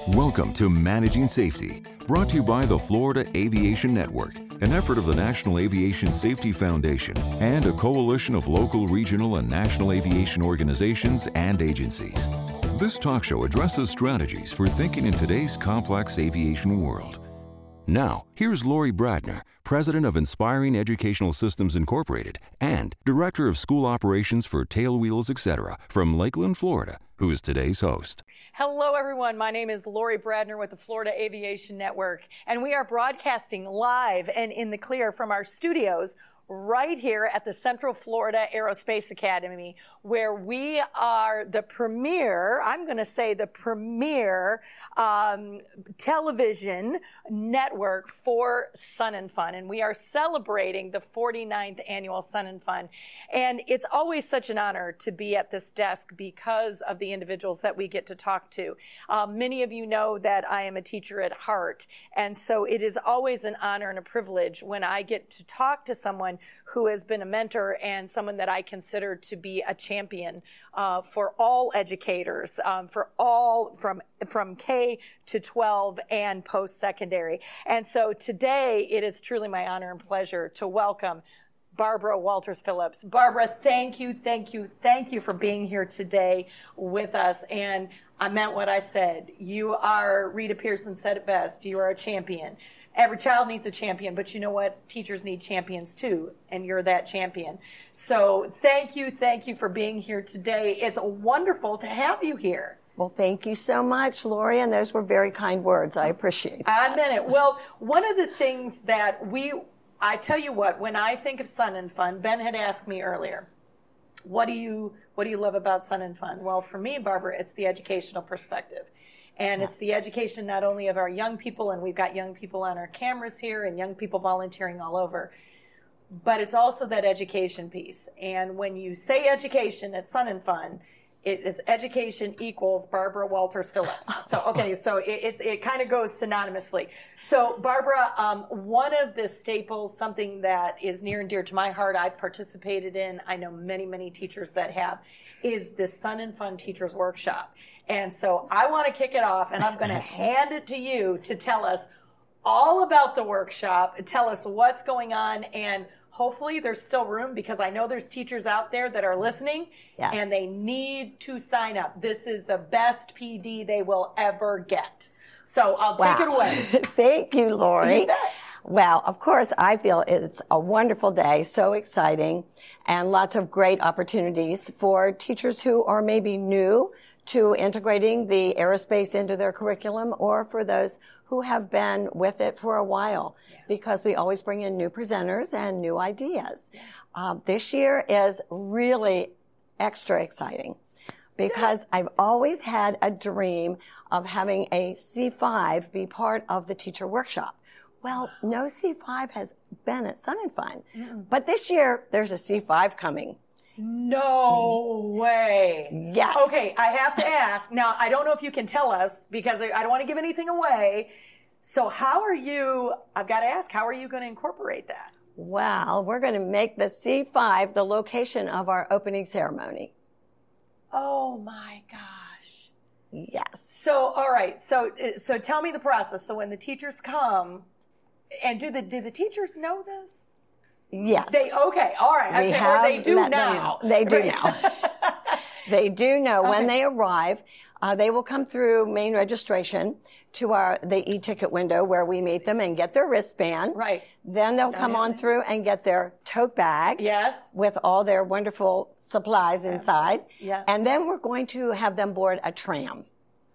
Welcome to Managing Safety, brought to you by the Florida Aviation Network, an effort of the National Aviation Safety Foundation and a coalition of local, regional, and national aviation organizations and agencies. This talk show addresses strategies for thinking in today's complex aviation world. Now, here's Lori Bradner, President of Inspiring Educational Systems Incorporated and Director of School Operations for Tailwheels, etc., from Lakeland, Florida, who is today's host. Hello, everyone. My name is Lori Bradner with the Florida Aviation Network, and we are broadcasting live and in the clear from our studios right here at the Central Florida Aerospace Academy, where we are the premier, I'm going to say the premier television network for Sun and Fun. And we are celebrating the 49th annual Sun and Fun. And it's always such an honor to be at this desk because of the individuals that we get to talk to. Many of you know that I am a teacher at heart. And so it is always an honor and a privilege when I get to talk to someone who has been a mentor and someone that I consider to be a champion for all educators, for all from K to 12 and post-secondary. And so today it is truly my honor and pleasure to welcome Barbara Walters-Phillips. Barbara, thank you for being here today with us. And I meant what I said. You are, Rita Pierson said it best, you are a champion. Every child needs a champion, but you know what? Teachers need champions too, and you're that champion. So thank you for being here today. It's wonderful to have you here. Well, thank you so much, Lori, and those were very kind words. I appreciate it. I meant it. Well, one of the things that I tell you what, when I think of Sun and Fun, Ben had asked me earlier, what do you love about Sun and Fun? Well, for me, Barbara, it's the educational perspective. And It's the education not only of our young people, and we've got young people on our cameras here and young people volunteering all over, but it's also that education piece. And when you say education at Sun and Fun, it is education equals Barbara Walters-Phillips. So, okay, so it kind of goes synonymously. So, Barbara, one of the staples, something that is near and dear to my heart, I've participated in, I know many teachers that have, is the Sun and Fun Teachers Workshop. And so I want to kick it off, and I'm going to hand it to you to tell us all about the workshop, tell us what's going on, and hopefully there's still room because I know there's teachers out there that are listening, yes, and they need to sign up. This is the best PD they will ever get. So I'll take it away. Thank you, Lori. You bet. Well, of course, I feel it's a wonderful day, so exciting, and lots of great opportunities for teachers who are maybe new to integrating the aerospace into their curriculum, or for those who have been with it for a while, because we always bring in new presenters and new ideas. This year is really extra exciting because I've always had a dream of having a C5 be part of the teacher workshop. Well, no C5 has been at Sun and Fun, but this year there's a C5 coming. No way. Yes. Okay, I have to ask. Now, I don't know if you can tell us because I don't want to give anything away. So I've got to ask, how are you going to incorporate that? Well, we're going to make the C5 the location of our opening ceremony. Oh my gosh. Yes. So, all right. So tell me the process. So when the teachers come, and do the teachers know this? Yes. Okay. All right. They do now. They do now. They do know when they arrive. They will come through main registration to the e-ticket window where we meet them and get their wristband. Right. Then they'll come on through and get their tote bag. Yes. With all their wonderful supplies inside. Yeah. And then we're going to have them board a tram.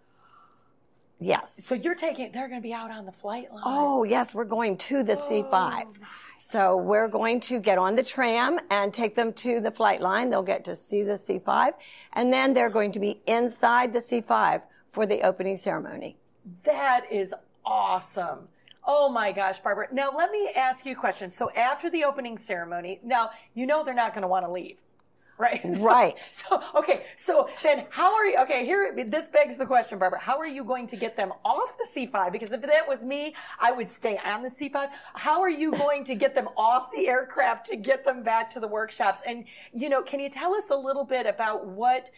Yes. So they're going to be out on the flight line. Oh, yes. We're going to the C5. So we're going to get on the tram and take them to the flight line. They'll get to see the C5. And then they're going to be inside the C5 for the opening ceremony. That is awesome. Oh my gosh, Barbara. Now let me ask you a question. So after the opening ceremony, now you know they're not going to want to leave. Right. Right. So then how are you, this begs the question, Barbara, how are you going to get them off the C5? Because if that was me, I would stay on the C5. How are you going to get them off the aircraft to get them back to the workshops? And, can you tell us a little bit about what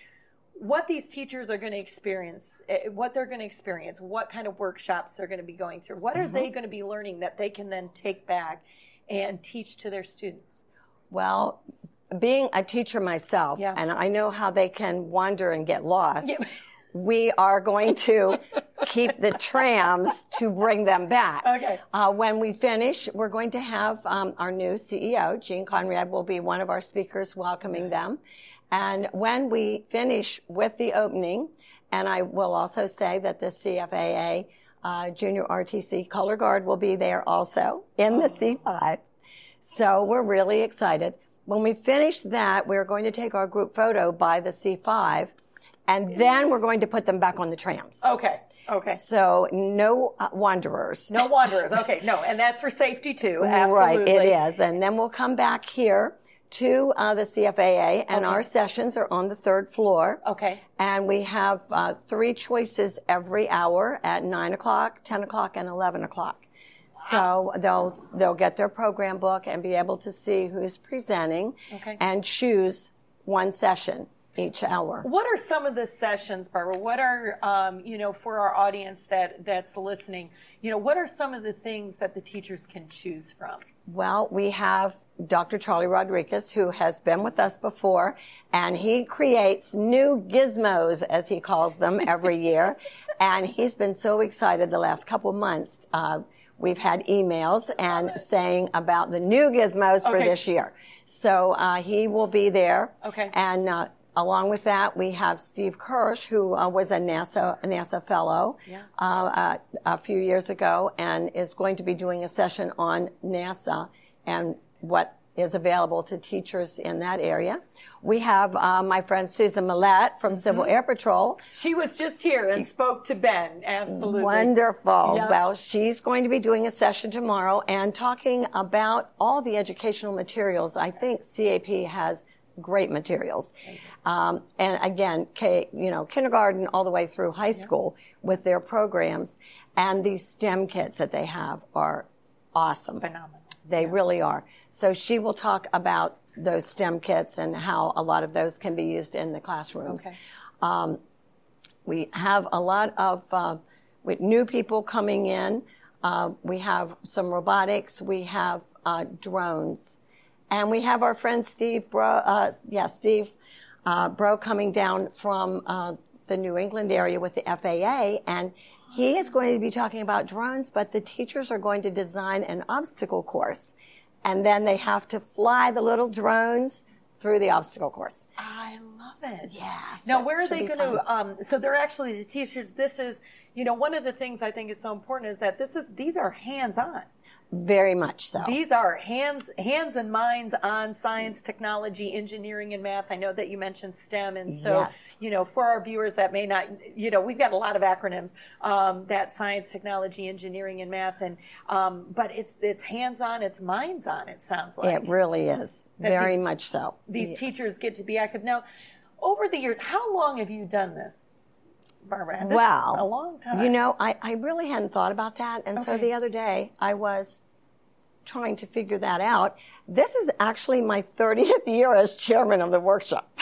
what these teachers are going to experience, what they're going to experience, what kind of workshops they're going to be going through. What are they going to be learning that they can then take back and teach to their students? Well, being a teacher myself, and I know how they can wander and get lost, we are going to keep the trams to bring them back. Okay. When we finish, we're going to have our new CEO, Jean Conrad, will be one of our speakers welcoming them. And when we finish with the opening, and I will also say that the CFAA Junior RTC Color Guard will be there also in the C5. So we're really excited. When we finish that, we're going to take our group photo by the C5, and then we're going to put them back on the trams. Okay. So no wanderers. No wanderers. Okay. No, and that's for safety too. Absolutely. Right, it is. And then we'll come back here to the CFAA, and our sessions are on the 3rd floor. Okay. And we have 3 choices every hour at 9 o'clock, 10 o'clock, and 11 o'clock. So they'll get their program book and be able to see who's presenting and choose one session each hour. What are some of the sessions, Barbara? What are, for our audience that's listening, what are some of the things that the teachers can choose from? Well, we have Dr. Charlie Rodriguez, who has been with us before, and he creates new gizmos, as he calls them, every year. And he's been so excited the last couple months. We've had emails and saying about the new gizmos for this year. So he will be there. Okay. And along with that, we have Steve Kirsch, who was a NASA fellow a few years ago, and is going to be doing a session on NASA and what is available to teachers in that area. We have my friend Susan Millette from Civil Air Patrol. She was just here and spoke to Ben. Absolutely. Wonderful. Yep. Well, she's going to be doing a session tomorrow and talking about all the educational materials. I think CAP has great materials. And again, kindergarten all the way through high school with their programs. And these STEM kits that they have are awesome. Phenomenal. They really are. So she will talk about those STEM kits and how a lot of those can be used in the classrooms. Okay. We have a lot of with new people coming in. We have some robotics. We have drones. And we have our friend Steve Bro coming down from the New England area with the FAA. And he is going to be talking about drones, but the teachers are going to design an obstacle course. And then they have to fly the little drones through the obstacle course. I love it. Yes. Now, where are they going to, so they're actually the teachers, this is, one of the things I think is so important is that these are hands-on. Very much so. These are hands and minds on science, technology, engineering, and math. I know that you mentioned STEM, and so, for our viewers that may not, we've got a lot of acronyms, that science, technology, engineering, and math, and, but it's hands-on, it's minds-on, it sounds like. It really is. Very much so. These teachers get to be active. Now, over the years, how long have you done this, Barbara? This is a long time. I really hadn't thought about that. And so the other day I was trying to figure that out. This is actually my 30th year as chairman of the workshop.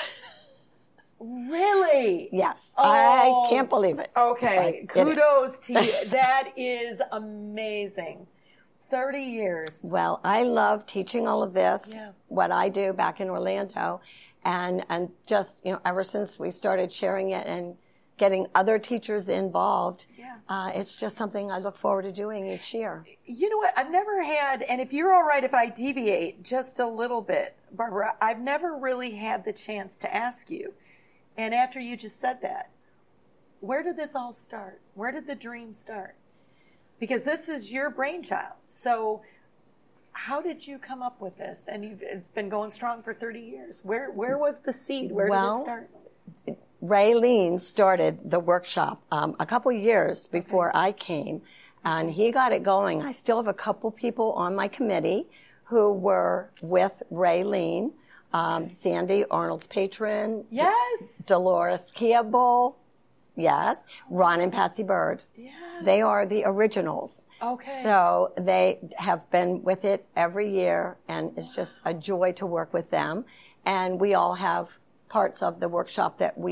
Really? Yes. I can't believe it. Okay. Kudos to you. That is amazing. 30 years. Well, I love teaching all of this, what I do back in Orlando. And just, ever since we started sharing it and getting other teachers involved, it's just something I look forward to doing each year. You know what? I've never had, and if you're all right if I deviate just a little bit, Barbara, I've never really had the chance to ask you. And after you just said that, where did this all start? Where did the dream start? Because this is your brainchild. So how did you come up with this? And it's been going strong for 30 years. Where was the seed? Where did it start? Ray Lean started the workshop a couple years before I came, and he got it going. I still have a couple people on my committee who were with Ray Lean, Sandy, Arnold's patron. Yes. Dolores Kiable. Yes. Ron and Patsy Bird. Yes. They are the originals. Okay. So they have been with it every year, and it's just a joy to work with them. And we all have parts of the workshop that we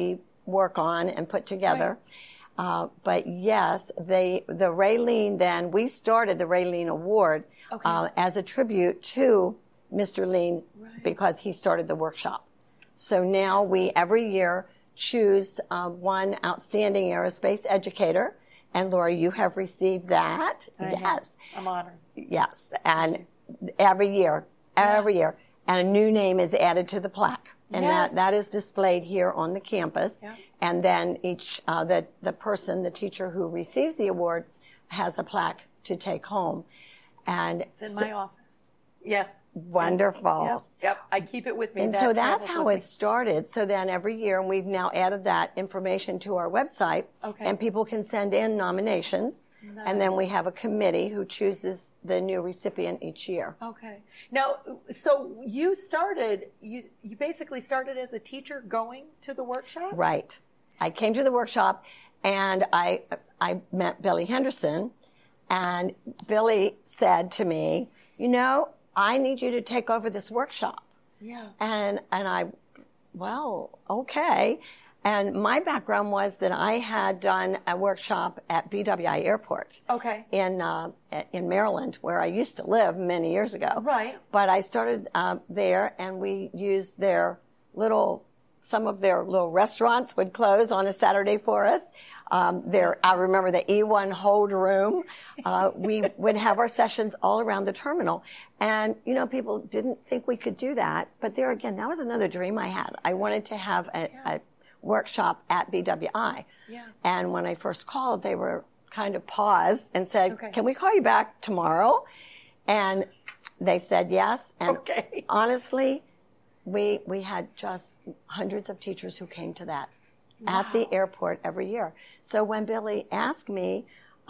work on and put together. But yes, the Raylene, then we started the Raylene Award as a tribute to Mr. Lean because he started the workshop. So now we every year choose one outstanding aerospace educator. And Laura, you have received that. Yes. I'm honored. Yes. And every year. And a new name is added to the plaque. And that is displayed here on the campus. Yeah. And then each, the person, the teacher who receives the award has a plaque to take home. And it's in my office. Yes. Wonderful. Yep. I keep it with me. And so that's how it started. So then every year, and we've now added that information to our website, and people can send in nominations. Nice. And then we have a committee who chooses the new recipient each year. Okay. Now, so you basically started as a teacher going to the workshops? Right. I came to the workshop and I met Billy Henderson, and Billy said to me, I need you to take over this workshop. Yeah. And well, okay. And my background was that I had done a workshop at BWI Airport. Okay. In Maryland, where I used to live many years ago. Right. But I started there, and we used some of their little restaurants would close on a Saturday for us. I remember the E1 hold room. We would have our sessions all around the terminal. And, people didn't think we could do that. But there again, that was another dream I had. I wanted to have a workshop at BWI. Yeah. And when I first called, they were kind of paused and said, can we call you back tomorrow? And they said yes. And honestly, we had just hundreds of teachers who came to that at the airport every year. So when Billy asked me,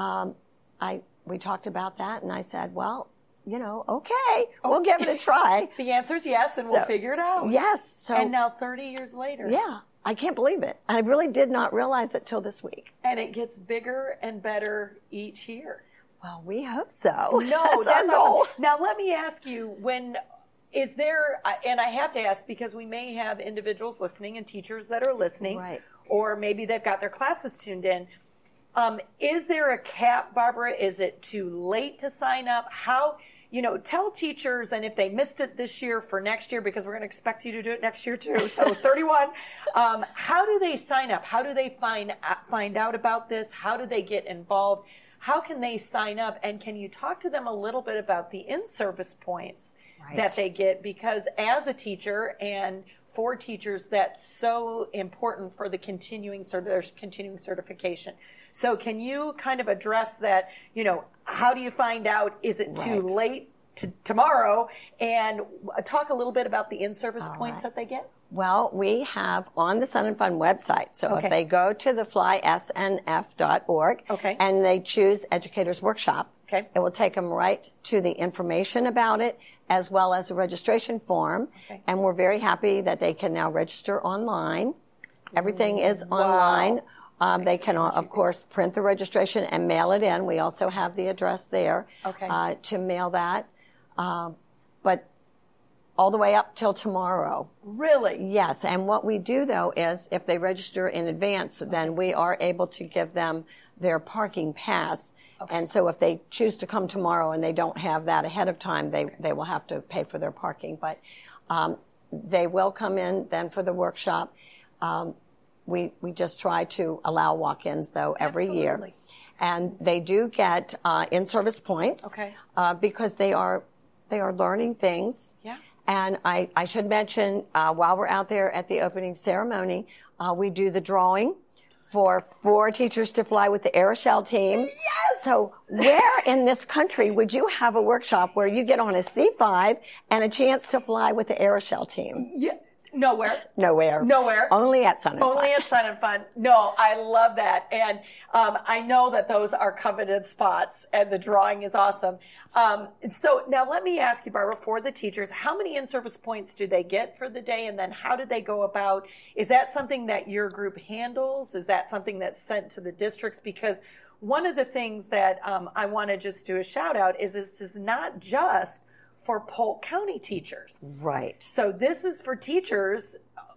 we talked about that, and I said, well, okay, we'll give it a try. The answer is yes, and we'll figure it out. Yes. And now 30 years later. Yeah, I can't believe it. I really did not realize it till this week. And it gets bigger and better each year. Well, we hope so. No, that's awesome. Now, let me ask you, is there, and I have to ask because we may have individuals listening and teachers that are listening, or maybe they've got their classes tuned in. Is there a cap, Barbara? Is it too late to sign up? Tell teachers, and if they missed it this year for next year, because we're going to expect you to do it next year too, so 31, how do they sign up? How do they find out about this? How do they get involved? How can they sign up? And can you talk to them a little bit about the in-service points that they get? Because as a teacher and for teachers, that's so important for the continuing certification. So can you kind of address that, how do you find out? Is it too late to tomorrow? And talk a little bit about the in-service points that they get. Well, we have on the Sun and Fun website. So if they go to the flysnf.org and they choose Educators Workshop, it will take them right to the information about it as well as a registration form. And we're very happy that they can now register online. Everything is online. They can, of course, print the registration and mail it in. We also have the address there to mail that. But all the way up till tomorrow. Really? Yes. And what we do, though, is if they register in advance, then we are able to give them their parking pass. And so if they choose to come tomorrow and they don't have that ahead of time, they will have to pay for their parking. But they will come in then for the workshop. We just try to allow walk-ins, though, every year. And they do get in-service points because they are learning things. Yeah. And I should mention, while we're out there at the opening ceremony, we do the drawing for 4 teachers to fly with the Aeroshell team. Yes! So where in this country would you have a workshop where you get on a C-5 and a chance to fly with the Aeroshell team? Yeah. Nowhere. Only at Sun and Fun. Only at Sun and Fun. No, I love that. And I know that those are coveted spots, and the drawing is awesome. So now let me ask you, Barbara, for the teachers, how many in-service points do they get for the day? And then how do they go about? Is that something that your group handles? Is that something that's sent to the districts? Because one of the things that I want to just do a shout out is this is not just for Polk County teachers. Right. So this is for teachers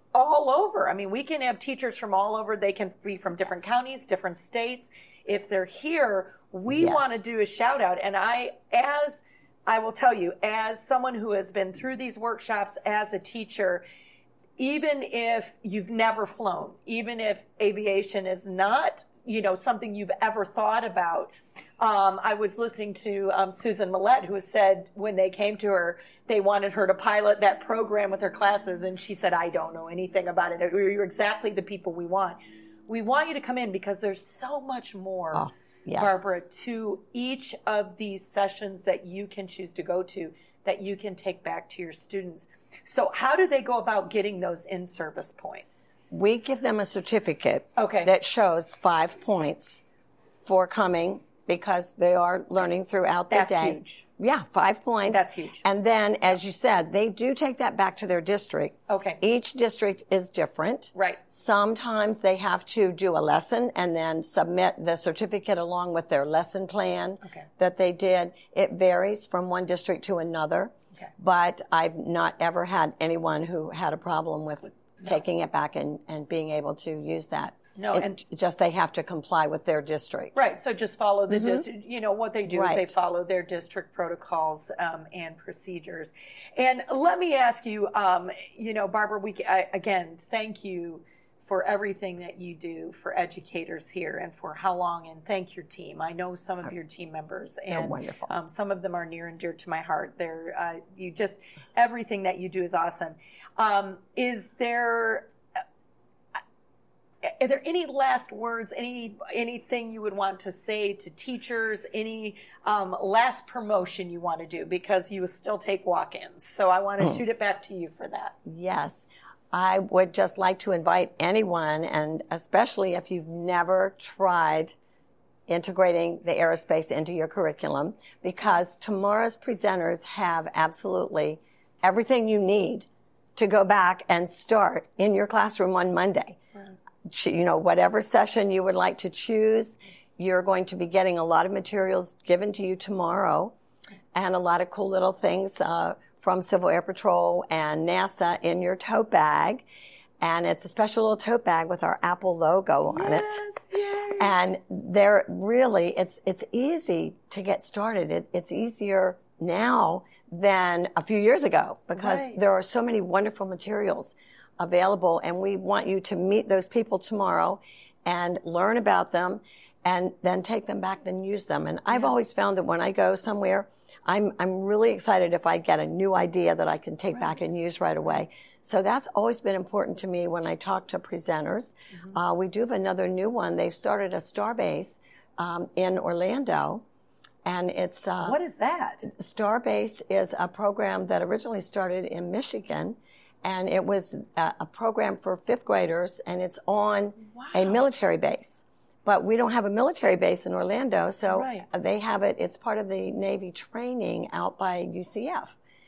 all over. I mean, we can have teachers from all over. They can be from different counties, different states. If they're here, we want to do a shout out. And I will tell you, as someone who has been through these workshops as a teacher, even if you've never flown, even if aviation is not, something you've ever thought about. I was listening to Susan Millett, who said when they came to her, they wanted her to pilot that program with her classes. And she said, I don't know anything about it. You're exactly the people we want. We want you to come in because there's so much more, Barbara, to each of these sessions that you can choose to go to, that you can take back to your students. So how do they go about getting those in-service points? We give them a certificate that shows 5 points for coming because they are learning throughout the day. That's huge. Yeah, 5 points. That's huge. And then, as you said, they do take that back to their district. Okay. Each district is different. Right. Sometimes they have to do a lesson and then submit the certificate along with their lesson plan that they did. It varies from one district to another. Okay. But I've not ever had anyone who had a problem with taking it back and being able to use that. No, and just they have to comply with their district. Right. So just follow the district. What they do is they follow their district protocols and procedures. And let me ask you, Barbara, again, thank you for everything that you do for educators here and for how long. And thank your team. I know some of your team members, and they're wonderful. Some of them are near and dear to my heart. They're everything that you do is awesome. Are there any last words, anything you would want to say to teachers, any last promotion you want to do? Because you still take walk-ins. So I want to shoot it back to you for that. Yes. I would just like to invite anyone, and especially if you've never tried integrating the aerospace into your curriculum, because tomorrow's presenters have absolutely everything you need to go back and start in your classroom on Monday. Whatever session you would like to choose, you're going to be getting a lot of materials given to you tomorrow and a lot of cool little things from Civil Air Patrol and NASA in your tote bag. And it's a special little tote bag with our Apple logo on it. Yay. And they're really, it's easy to get started. It's easier now than a few years ago because there are so many wonderful materials available, and we want you to meet those people tomorrow and learn about them and then take them back and use them. And I've always found that when I go somewhere, I'm really excited if I get a new idea that I can take back and use right away. So that's always been important to me when I talk to presenters. We do have another new one. They've started a Starbase in Orlando. And it's what is that? Starbase is a program that originally started in Michigan. And it was a program for 5th graders, and it's on a military base. But we don't have a military base in Orlando, so they have it. It's part of the Navy training out by UCF.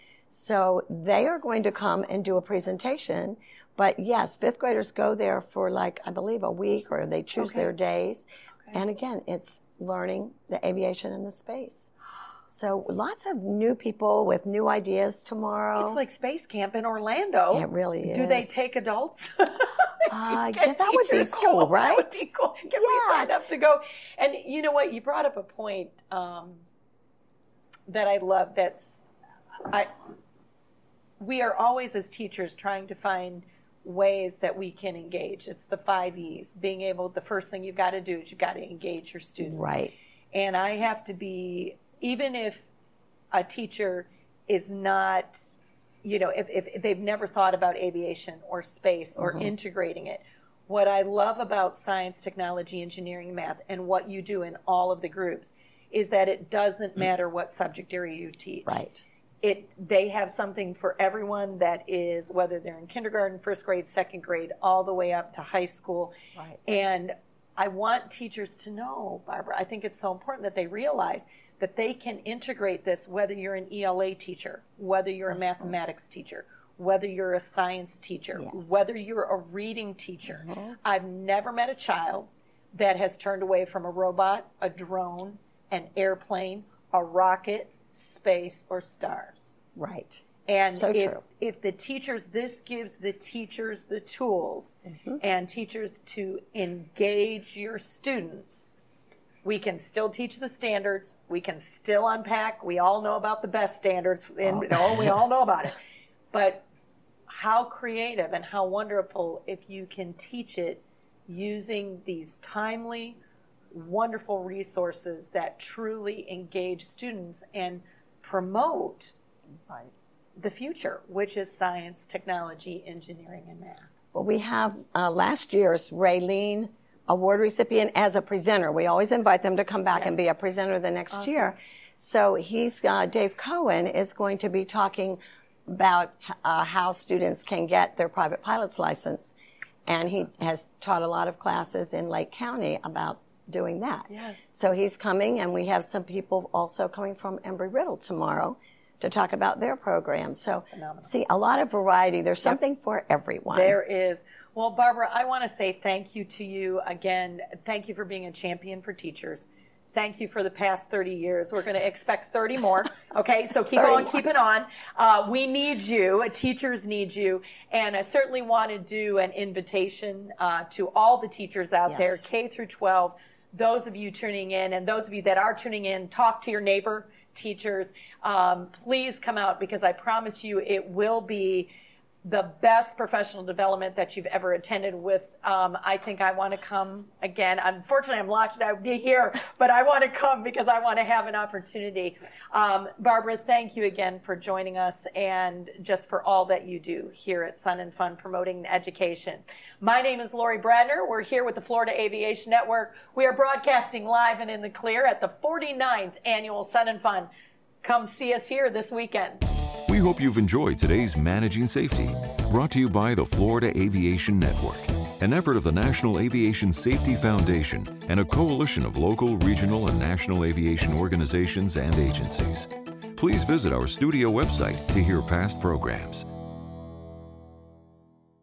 So they are going to come and do a presentation. But yes, 5th graders go there for I believe a week, or they choose their days. And again, it's learning the aviation and the space. So lots of new people with new ideas tomorrow. It's like space camp in Orlando. It really is. Do they take adults? That would be cool, right? That would be cool. Can we sign up to go? And you know what? You brought up a point that I love. We are always, as teachers, trying to find ways that we can engage. It's the 5 E's. The first thing you've got to do is you've got to engage your students. Right. And I have to be... Even if a teacher is not, if they've never thought about aviation or space or integrating it, what I love about science, technology, engineering, math, and what you do in all of the groups is that it doesn't matter what subject area you teach. Right. They have something for everyone that is, whether they're in kindergarten, 1st grade, 2nd grade, all the way up to high school. Right. And I want teachers to know, Barbara, I think it's so important that they realize that they can integrate this, whether you're an ELA teacher, whether you're a mathematics teacher, whether you're a science teacher, whether you're a reading teacher. I've never met a child that has turned away from a robot, a drone, an airplane, a rocket, space, or stars. Right. And So true. if the teachers, this gives the teachers the tools and teachers to engage your students. We can still teach the standards. We can still unpack. We all know about the best standards. We all know about it. But how creative and how wonderful if you can teach it using these timely, wonderful resources that truly engage students and promote the future, which is science, technology, engineering, and math. Well, we have last year's Raylene Award recipient as a presenter. We always invite them to come back and be a presenter the next year. So Dave Cohen is going to be talking about how students can get their private pilot's license. And he has taught a lot of classes in Lake County about doing that. Yes. So he's coming, and we have some people also coming from Embry-Riddle tomorrow to talk about their program. So see, a lot of variety. There's something for everyone. There is. Well, Barbara, I want to say thank you to you again. Thank you for being a champion for teachers. Thank you for the past 30 years. We're going to expect 30 more. Okay, so keep on keeping on. We need you. Teachers need you. And I certainly want to do an invitation to all the teachers out there, K through 12, those of you tuning in, and those of you that are tuning in, talk to your neighbor teachers. Please come out, because I promise you it will be the best professional development that you've ever attended with. I think I want to come again. Unfortunately, I'm locked out here, but I want to come because I want to have an opportunity. Barbara, thank you again for joining us and just for all that you do here at Sun and Fun promoting education. My name is Lori Bradner. We're here with the Florida Aviation Network. We are broadcasting live and in the clear at the 49th Annual Sun and Fun. Come see us here this weekend. We hope you've enjoyed today's Managing Safety, brought to you by the Florida Aviation Network, an effort of the National Aviation Safety Foundation and a coalition of local, regional, and national aviation organizations and agencies. Please visit our studio website to hear past programs.